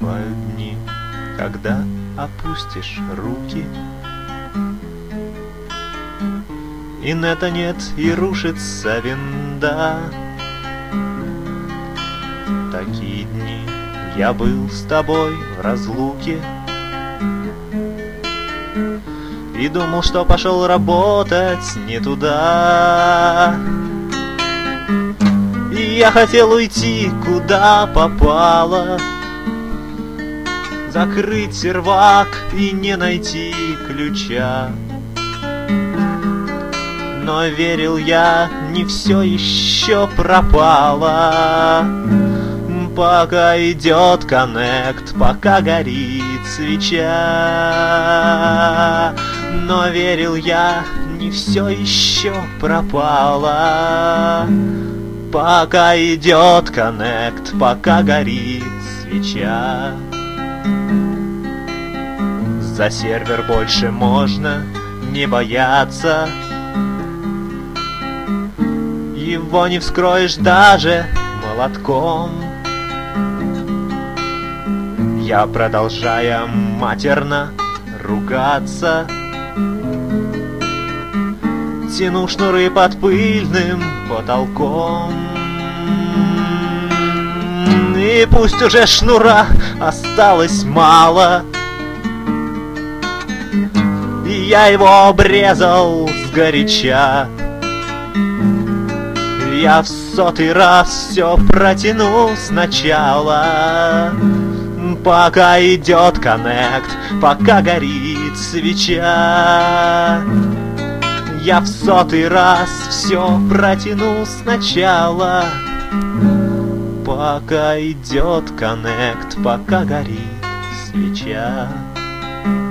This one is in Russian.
Бывают дни, когда опустишь руки, и нета нет, и рушится винда. Такие дни я был с тобой в разлуке и думал, что пошел работать не туда. И я хотел уйти, куда попало, закрыть сервак и не найти ключа. Но верил я, не все еще пропало, пока идет коннект, пока горит свеча. Но верил я, не все еще пропало, пока идет коннект, пока горит свеча. За сервер больше можно не бояться, его не вскроешь даже молотком. Я, продолжая матерно ругаться, тяну шнуры под пыльным потолком. И пусть уже шнура осталось мало, и я его обрезал сгоряча. Я в 100-й раз все протяну сначала, пока идет коннект, пока горит свеча. Я в 100-й раз все протяну сначала, пока идет коннект, пока горит свеча.